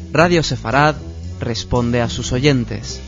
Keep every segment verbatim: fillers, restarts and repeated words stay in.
Radio Sefarad responde a sus oyentes.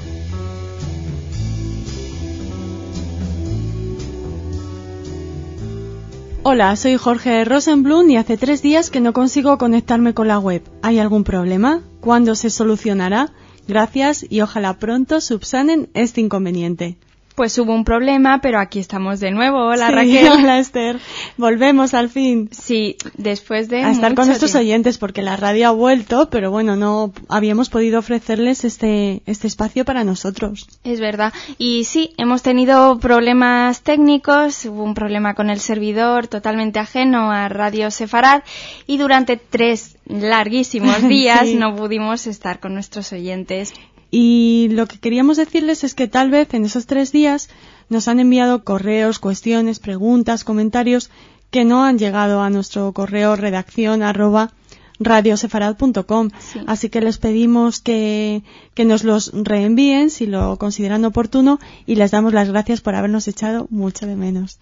Hola, soy Jorge Rosenblum y hace tres días que no consigo conectarme con la web. ¿Hay algún problema? ¿Cuándo se solucionará? Gracias y ojalá pronto subsanen este inconveniente. Pues hubo un problema, pero aquí estamos de nuevo. Hola, sí, Raquel. Hola, Esther. Volvemos al fin. Sí, después de a estar mucho con nuestros tiempo. oyentes, porque la radio ha vuelto, pero bueno, no habíamos podido ofrecerles este este espacio para nosotros. Es verdad. Y sí, hemos tenido problemas técnicos. Hubo un problema con el servidor totalmente ajeno a Radio Sefarad y durante tres larguísimos días sí. no pudimos estar con nuestros oyentes. Y lo que queríamos decirles es que tal vez en esos tres días nos han enviado correos, cuestiones, preguntas, comentarios que no han llegado a nuestro correo redacción arroba radiosefarad punto com. Sí. Así que les pedimos que, que nos los reenvíen si lo consideran oportuno y les damos las gracias por habernos echado mucho de menos.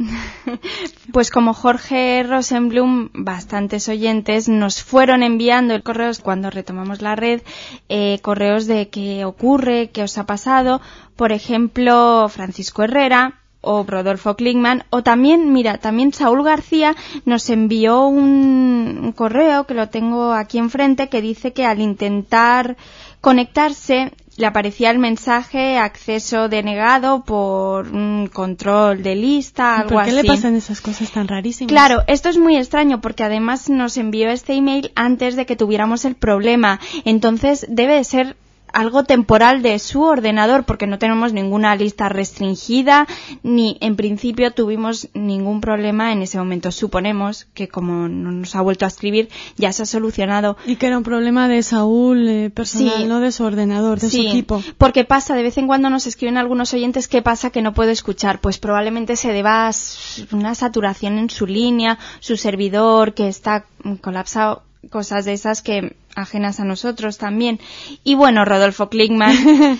Pues como Jorge Rosenblum, bastantes oyentes nos fueron enviando correos cuando retomamos la red, eh, correos de qué ocurre, qué os ha pasado. Por ejemplo, Francisco Herrera o Rodolfo Klickman, o también, mira, también Saúl García nos envió un, un correo que lo tengo aquí enfrente que dice que al intentar conectarse le aparecía el mensaje acceso denegado por un control de lista, algo así. ¿Por qué le pasan esas cosas tan rarísimas? Claro, esto es muy extraño porque además nos envió este email antes de que tuviéramos el problema, entonces debe de ser algo temporal de su ordenador porque no tenemos ninguna lista restringida ni en principio tuvimos ningún problema en ese momento. Suponemos que como no nos ha vuelto a escribir ya se ha solucionado. Y que era un problema de Saúl eh, personal, sí. no de su ordenador, de sí, su equipo. Porque pasa, de vez en cuando nos escriben algunos oyentes qué pasa que no puedo escuchar. Pues probablemente se deba a una saturación en su línea, su servidor que está colapsado, cosas de esas que ajenas a nosotros también. Y bueno, Rodolfo Klickman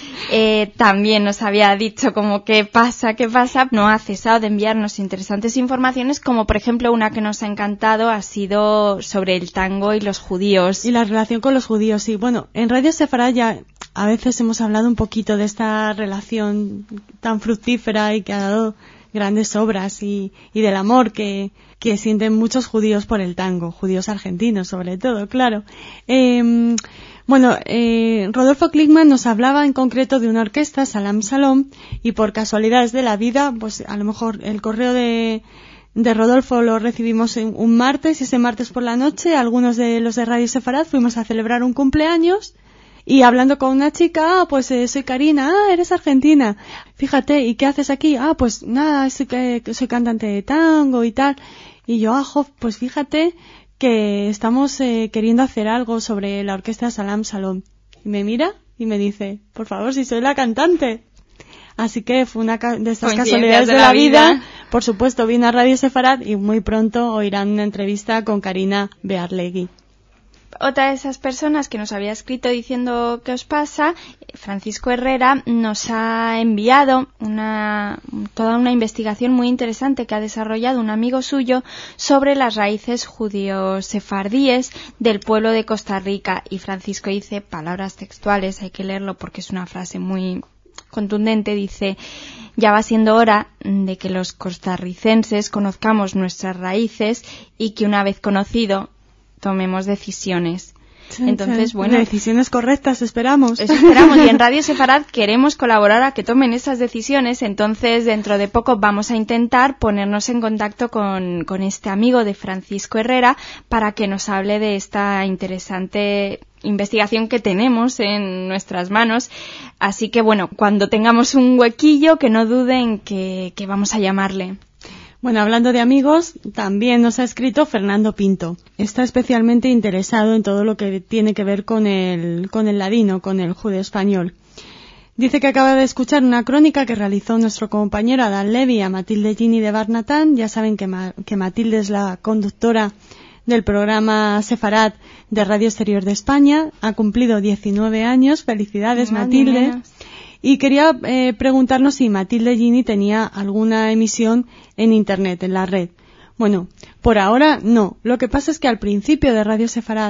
eh, también nos había dicho como qué pasa, qué pasa. No ha cesado de enviarnos interesantes informaciones, como por ejemplo una que nos ha encantado ha sido sobre el tango y los judíos. Y la relación con los judíos, sí. Bueno, en Radio Sefarad ya a veces hemos hablado un poquito de esta relación tan fructífera y que ha dado grandes obras y, y del amor que, que sienten muchos judíos por el tango, judíos argentinos sobre todo, claro. Eh, bueno, eh, Rodolfo Klickman nos hablaba en concreto de una orquesta, Salam Salom, y por casualidades de la vida, pues a lo mejor el correo de, de Rodolfo lo recibimos en un martes y ese martes por la noche algunos de los de Radio Sefarad fuimos a celebrar un cumpleaños. Y hablando con una chica, ah, pues eh, soy Karina, ah, eres argentina. Fíjate, ¿y qué haces aquí? Ah, pues nada, soy, que, soy cantante de tango y tal. Y yo, ah, jo, pues fíjate que estamos eh, queriendo hacer algo sobre la orquesta Salam Salom. Y me mira y me dice, por favor, si soy la cantante. Así que fue una ca- de estas casualidades de, de la vida. vida. Por supuesto, vine a Radio Sefarad y muy pronto oirán una entrevista con Karina Bearlegui. Otra de esas personas que nos había escrito diciendo qué os pasa, Francisco Herrera, nos ha enviado una toda una investigación muy interesante que ha desarrollado un amigo suyo sobre las raíces judío-sefardíes del pueblo de Costa Rica. Y Francisco dice, palabras textuales, hay que leerlo porque es una frase muy contundente, dice: ya va siendo hora de que los costarricenses conozcamos nuestras raíces y que una vez conocido tomemos decisiones. Sí, Entonces, sí. bueno, decisiones correctas, esperamos. Eso esperamos. Y en Radio Sefarad queremos colaborar a que tomen esas decisiones. Entonces, dentro de poco vamos a intentar ponernos en contacto con, con este amigo de Francisco Herrera para que nos hable de esta interesante investigación que tenemos en nuestras manos. Así que, bueno, cuando tengamos un huequillo, que no duden que, que vamos a llamarle. Bueno, hablando de amigos, también nos ha escrito Fernando Pinto. Está especialmente interesado en todo lo que tiene que ver con el, con el ladino, con el judeo español. Dice que acaba de escuchar una crónica que realizó nuestro compañero Adán Levy a Matilde Gini de Barnatán. Ya saben que, Ma- que Matilde es la conductora del programa Sefarad de Radio Exterior de España. Ha cumplido diecinueve años. Felicidades, Madre Matilde. mía. Y quería eh, preguntarnos si Matilde Gini tenía alguna emisión en Internet, en la red. Bueno, por ahora no. Lo que pasa es que al principio de Radio Sefarad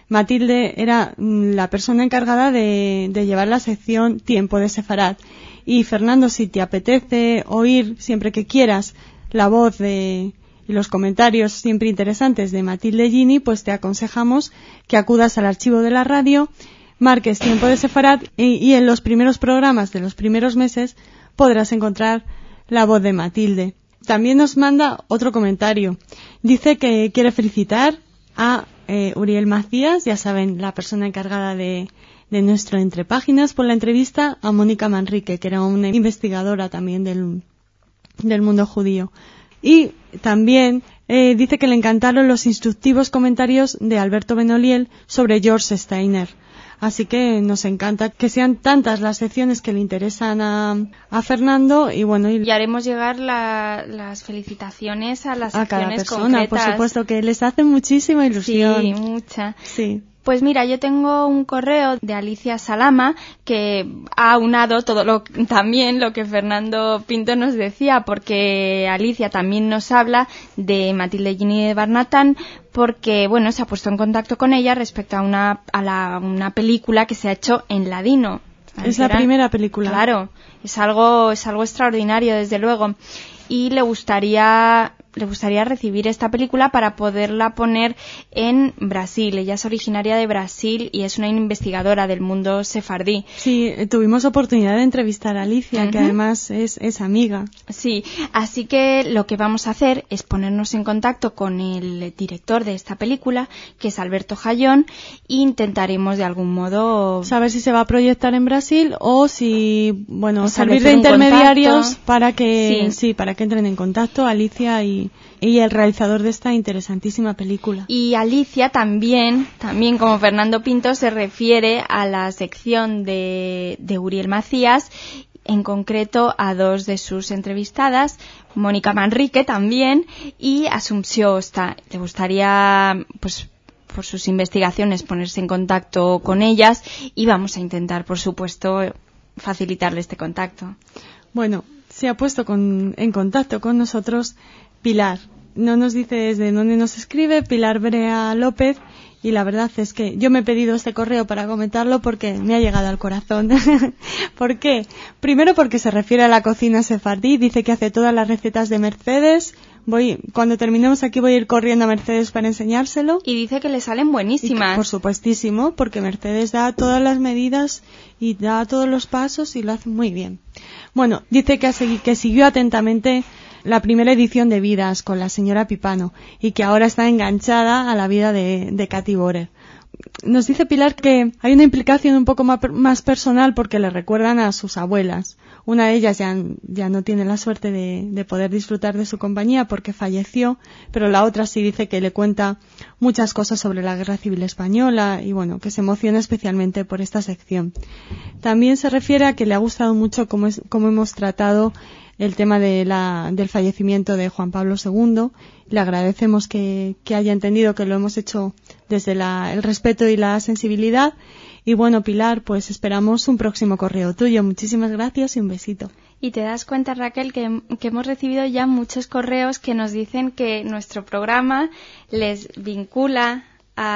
Matilde era la persona encargada de, de llevar la sección Tiempo de Sefarad. Y Fernando, si te apetece oír siempre que quieras la voz de, y los comentarios siempre interesantes de Matilde Gini, pues te aconsejamos que acudas al archivo de la radio, marques Tiempo de Sefarad y, y en los primeros programas de los primeros meses podrás encontrar la voz de Matilde. También nos manda otro comentario. Dice que quiere felicitar a eh, Uriel Macías, ya saben, la persona encargada de, de nuestro Entre Páginas, por la entrevista a Mónica Manrique, que era una investigadora también del, del mundo judío. Y también eh, dice que le encantaron los instructivos comentarios de Alberto Benoliel sobre George Steiner. Así que nos encanta que sean tantas las secciones que le interesan a, a Fernando y bueno y, y haremos llegar la, las felicitaciones a las a cada secciones persona, concretas. por supuesto, que les hace muchísima ilusión. Sí, mucha. Sí. Pues mira, yo tengo un correo de Alicia Salama que ha aunado todo lo, también lo que Fernando Pinto nos decía, porque Alicia también nos habla de Matilde Gini de Barnatán, porque bueno, se ha puesto en contacto con ella respecto a una a la, una película que se ha hecho en ladino. Es la primera película. Claro, es algo es algo extraordinario, desde luego. Y le gustaría le gustaría recibir esta película para poderla poner en Brasil. Ella es originaria de Brasil y es una investigadora del mundo sefardí. Sí, tuvimos oportunidad de entrevistar a Alicia, uh-huh. que además es, es amiga. Sí, así que lo que vamos a hacer es ponernos en contacto con el director de esta película, que es Alberto Jayón, e intentaremos de algún modo saber si se va a proyectar en Brasil o si, bueno, servir de intermediarios para que, sí. sí, para que entren en contacto Alicia y y el realizador de esta interesantísima película. Y Alicia también, también como Fernando Pinto, se refiere a la sección de, de Uriel Macías, en concreto a dos de sus entrevistadas, Mónica Manrique también y Asunción Osta. Le gustaría, pues, por sus investigaciones, ponerse en contacto con ellas y vamos a intentar, por supuesto, facilitarle este contacto. Bueno, se ha puesto con, en contacto con nosotros Pilar. No nos dice desde dónde nos escribe, Pilar Brea López, y la verdad es que yo me he pedido este correo para comentarlo porque me ha llegado al corazón. ¿Por qué? Primero porque se refiere a la cocina sefardí, dice que hace todas las recetas de Mercedes. Voy, cuando terminemos aquí voy a ir corriendo a Mercedes para enseñárselo. Y dice que le salen buenísimas. Que, por supuestísimo, porque Mercedes da todas las medidas y da todos los pasos y lo hace muy bien. Bueno, dice que, ha segui- que siguió atentamente la primera edición de Vidas con la señora Pipano y que ahora está enganchada a la vida de, de Katy Borer. Nos dice Pilar que hay una implicación un poco más personal porque le recuerdan a sus abuelas. Una de ellas ya, ya no tiene la suerte de, de poder disfrutar de su compañía porque falleció, pero la otra sí dice que le cuenta muchas cosas sobre la Guerra Civil Española y bueno, que se emociona especialmente por esta sección. También se refiere a que le ha gustado mucho cómo, es, cómo hemos tratado el tema de la, del fallecimiento de Juan Pablo segundo. Le agradecemos que, que haya entendido que lo hemos hecho desde la, el respeto y la sensibilidad. Y bueno, Pilar, pues esperamos un próximo correo tuyo. Muchísimas gracias y un besito. Y te das cuenta, Raquel, que, que hemos recibido ya muchos correos que nos dicen que nuestro programa les vincula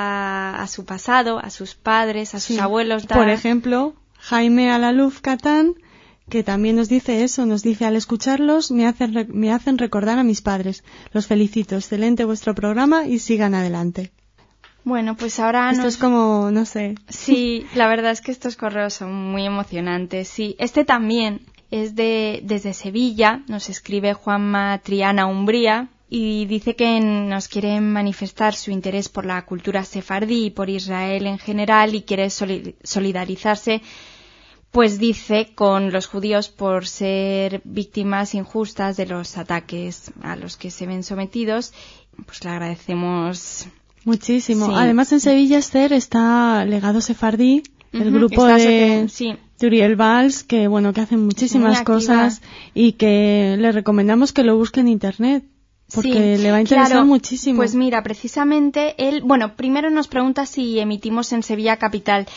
a, a su pasado, a sus padres, a sus sí. abuelos. Da... Por ejemplo, Jaime Alaluf Catán, que también nos dice eso, nos dice al escucharlos me hacen, me hacen recordar a mis padres. Los felicito, excelente vuestro programa y sigan adelante. Bueno, pues ahora Esto nos... es como, no sé. Sí, la verdad es que estos correos son muy emocionantes. Sí, este también es de desde Sevilla, nos escribe Juanma Triana Umbría y dice que nos quiere manifestar su interés por la cultura sefardí y por Israel en general y quiere solidarizarse, pues dice, con los judíos por ser víctimas injustas de los ataques a los que se ven sometidos. Pues le agradecemos muchísimo. Sí. Además, en Sevilla, Esther, está Legado Sefardí, uh-huh. el grupo de, sí. de Uriel Valls, que bueno, que hacen muchísimas cosas y que le recomendamos que lo busque en internet. Porque sí, le va a interesar claro, muchísimo. Pues mira, precisamente él, bueno, primero nos pregunta si emitimos en Sevilla capital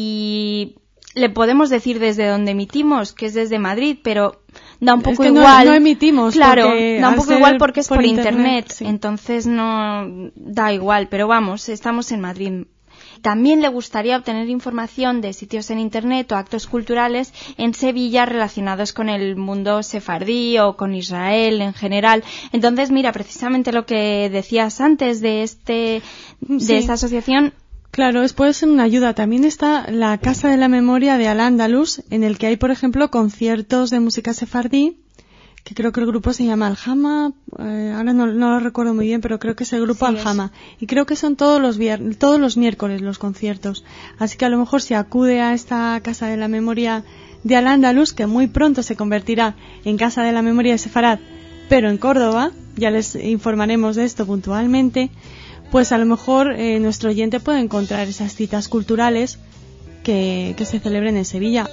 y le podemos decir desde dónde emitimos, que es desde Madrid, pero da un poco es que igual. No, no emitimos. Claro, da un poco igual porque es por, por internet, internet sí. Entonces no da igual, pero vamos, estamos en Madrid. También le gustaría obtener información de sitios en Internet o actos culturales en Sevilla relacionados con el mundo sefardí o con Israel en general. Entonces, mira, precisamente lo que decías antes de este de sí. esta asociación. Claro, es puede ser una ayuda. También está la Casa de la Memoria de Al-Ándalus, en el que hay, por ejemplo, conciertos de música sefardí, que creo que el grupo se llama Al-Hama, eh, ahora no, no lo recuerdo muy bien, pero creo que es el grupo Sí, Al-Hama. Y creo que son todos los vier- todos los miércoles los conciertos. Así que a lo mejor si acude a esta Casa de la Memoria de Al-Ándalus, que muy pronto se convertirá en Casa de la Memoria de Sefarad, pero en Córdoba, ya les informaremos de esto puntualmente, pues a lo mejor eh, nuestro oyente puede encontrar esas citas culturales que, que se celebren en Sevilla.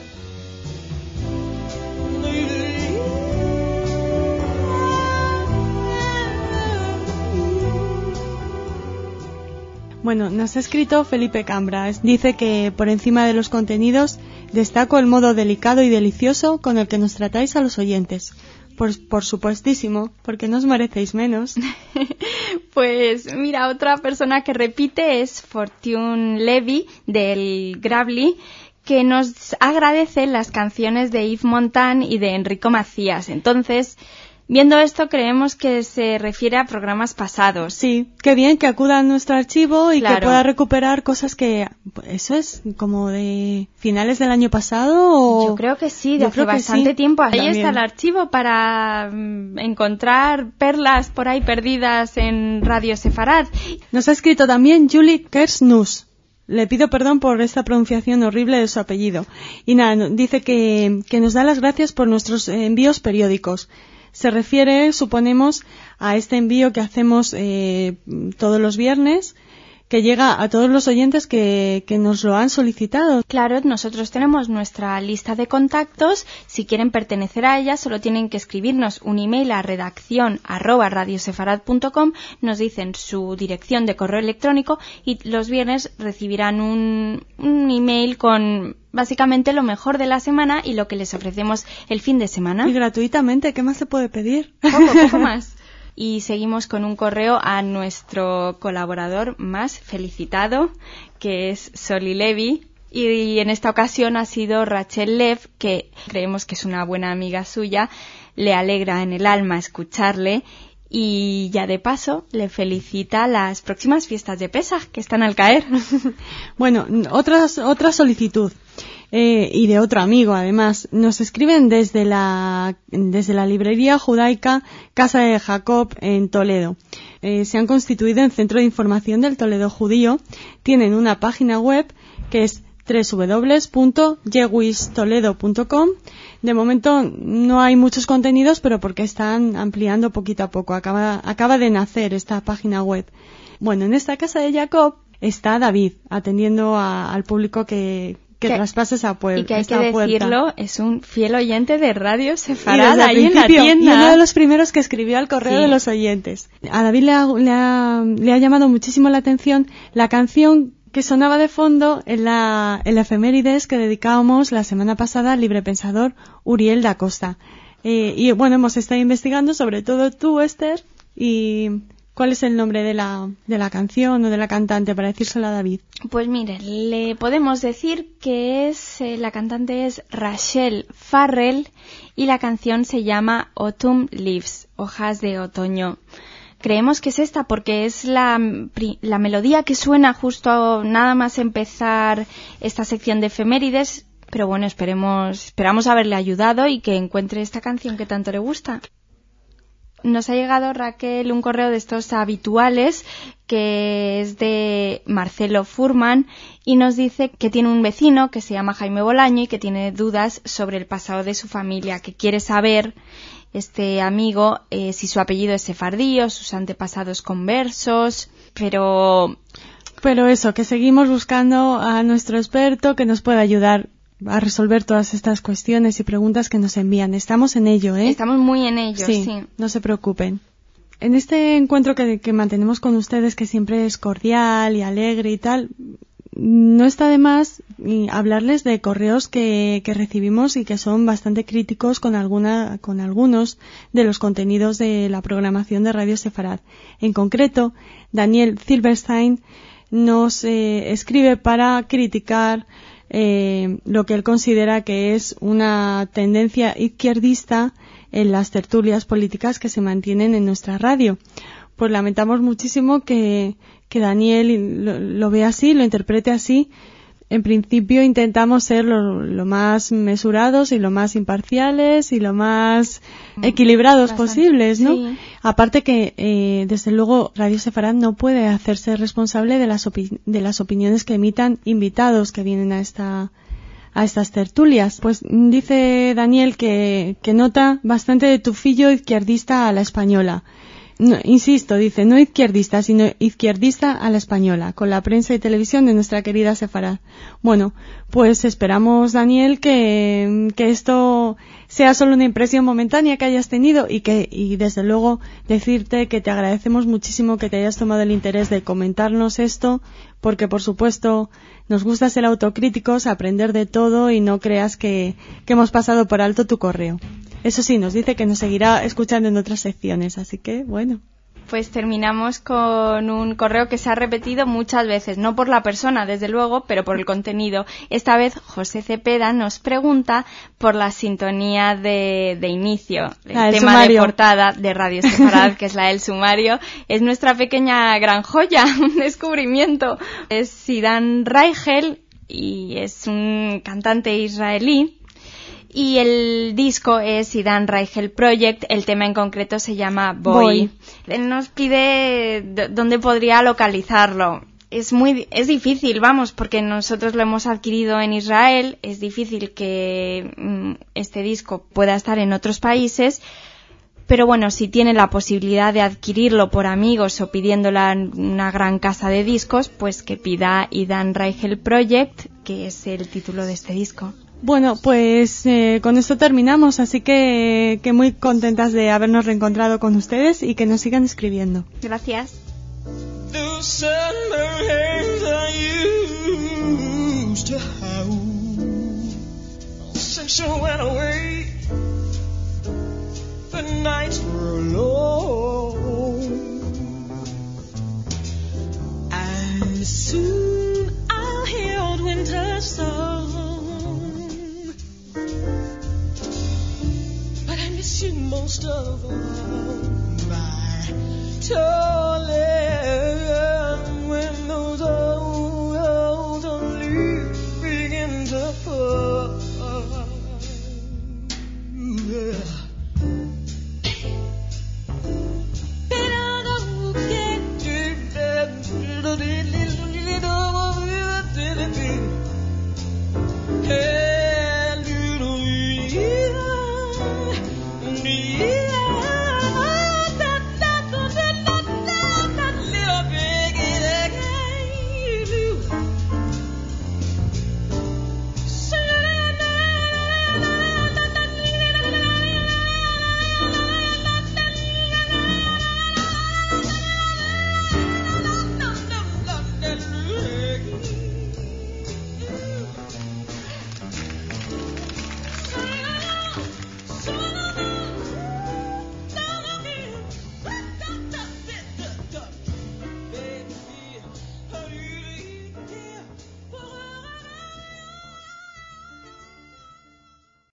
Bueno, nos ha escrito Felipe Cambra. Dice que por encima de los contenidos destaco el modo delicado y delicioso con el que nos tratáis a los oyentes. Por, por supuestísimo, porque no os merecéis menos. Pues mira, otra persona que repite es Fortune Levy del Gravely, que nos agradece las canciones de Yves Montand y de Enrico Macías. Entonces, viendo esto, creemos que se refiere a programas pasados. Sí, qué bien que acuda a nuestro archivo y Claro. que pueda recuperar cosas que... ¿Eso es como de finales del año pasado o...? Yo creo que sí, de Yo hace creo que bastante sí. tiempo. Ahí También. está el archivo para mm, encontrar perlas por ahí perdidas en Radio Sefarad. Nos ha escrito también Julie Kersnus. Le pido perdón por esta pronunciación horrible de su apellido. Y nada, no- dice que, que nos da las gracias por nuestros eh, envíos periódicos. Se refiere, suponemos, a este envío que hacemos eh, todos los viernes, que llega a todos los oyentes que, que nos lo han solicitado. Claro, nosotros tenemos nuestra lista de contactos. Si quieren pertenecer a ella, solo tienen que escribirnos un email a redacción arroba radiosefarad punto com, nos dicen su dirección de correo electrónico y los viernes recibirán un, un email con básicamente lo mejor de la semana y lo que les ofrecemos el fin de semana. Y gratuitamente, ¿qué más se puede pedir? Poco, poco más. Y seguimos con un correo a nuestro colaborador más felicitado, que es Soli Levy. Y en esta ocasión ha sido Rachel Lev, que creemos que es una buena amiga suya. Le alegra en el alma escucharle. Y ya de paso le felicita las próximas fiestas de Pesaj, que están al caer. Bueno, otra, otra solicitud. Eh, y de otro amigo, además. Nos escriben desde la, desde la librería judaica Casa de Jacob en Toledo. Eh, se han constituido en centro de información del Toledo judío. Tienen una página web que es doble u doble u doble u punto jewish toledo punto com. De momento no hay muchos contenidos, pero porque están ampliando poquito a poco. Acaba, acaba de nacer esta página web. Bueno, en esta Casa de Jacob está David, atendiendo a, al público que, que Que- traspase esa puerta. Y que hay que decirlo, es un fiel oyente de Radio Y Sefarad desde el ahí en la principio, y uno tienda. de los primeros que escribió al correo Sí. de los oyentes. A David le ha, le, ha, le ha llamado muchísimo la atención la canción que sonaba de fondo en la, en la efemérides que dedicábamos la semana pasada al librepensador Uriel da Costa. Eh, y bueno, hemos estado investigando, sobre todo tú, Esther, y ¿cuál es el nombre de la, de la canción o de la cantante para decírselo a David? Pues mire, le podemos decir que es eh, la cantante es Rachel Farrell y la canción se llama Autumn Leaves, hojas de otoño. Creemos que es esta porque es la, pri- la melodía que suena justo nada más empezar esta sección de efemérides, pero bueno, esperemos, esperamos haberle ayudado y que encuentre esta canción que tanto le gusta. Nos ha llegado, Raquel, un correo de estos habituales que es de Marcelo Furman y nos dice que tiene un vecino que se llama Jaime Bolaño y que tiene dudas sobre el pasado de su familia, que quiere saber, este amigo, eh, si su apellido es sefardí o sus antepasados conversos, pero... Pero eso, que seguimos buscando a nuestro experto que nos pueda ayudar a resolver todas estas cuestiones y preguntas que nos envían. Estamos en ello, ¿eh? Estamos muy en ello, sí. Sí, no se preocupen. En este encuentro que, que mantenemos con ustedes, que siempre es cordial y alegre y tal, no está de más y hablarles de correos que, que recibimos y que son bastante críticos con alguna, con algunos de los contenidos de la programación de Radio Sefarad. En concreto, Daniel Silverstein nos eh, escribe para criticar eh, lo que él considera que es una tendencia izquierdista en las tertulias políticas que se mantienen en nuestra radio. Pues lamentamos muchísimo que, que Daniel lo, lo vea así, lo interprete así. En principio intentamos ser lo, lo más mesurados y lo más imparciales y lo más equilibrados Bastante. posibles, ¿no? Sí. Aparte que, eh, desde luego, Radio Sefarad no puede hacerse responsable de las, opi- de las opiniones que emitan invitados que vienen a esta a estas tertulias. Pues dice Daniel que, que nota bastante de tufillo izquierdista a la española. No, insisto, dice, no izquierdista, sino izquierdista a la española, con la prensa y televisión de nuestra querida Sefarad. Bueno, pues esperamos, Daniel, que, que esto sea solo una impresión momentánea que hayas tenido y que, y desde luego, decirte que te agradecemos muchísimo que te hayas tomado el interés de comentarnos esto, porque por supuesto nos gusta ser autocríticos, aprender de todo y no creas que, que hemos pasado por alto tu correo. Eso sí, nos dice que nos seguirá escuchando en otras secciones, así que, bueno. Pues terminamos con un correo que se ha repetido muchas veces, no por la persona, desde luego, pero por el contenido. Esta vez José Cepeda nos pregunta por la sintonía de, de inicio, el ah, el tema sumario. de portada de Radio Sefarad, que es la del sumario. Es nuestra pequeña gran joya, un descubrimiento. Es Sidan Reichel y es un cantante israelí. Y el disco es Sidan Reichel Project, el tema en concreto se llama Boy. Boy. Él nos pide d- dónde podría localizarlo. Es muy, es difícil, vamos, porque nosotros lo hemos adquirido en Israel, es difícil que mm, este disco pueda estar en otros países, pero bueno, si tiene la posibilidad de adquirirlo por amigos o pidiéndola en una gran casa de discos, pues que pida Sidan Reichel Project, que es el título de este disco. Bueno, pues eh, con esto terminamos, así que, que muy contentas de habernos reencontrado con ustedes y que nos sigan escribiendo. Gracias. The nights were low.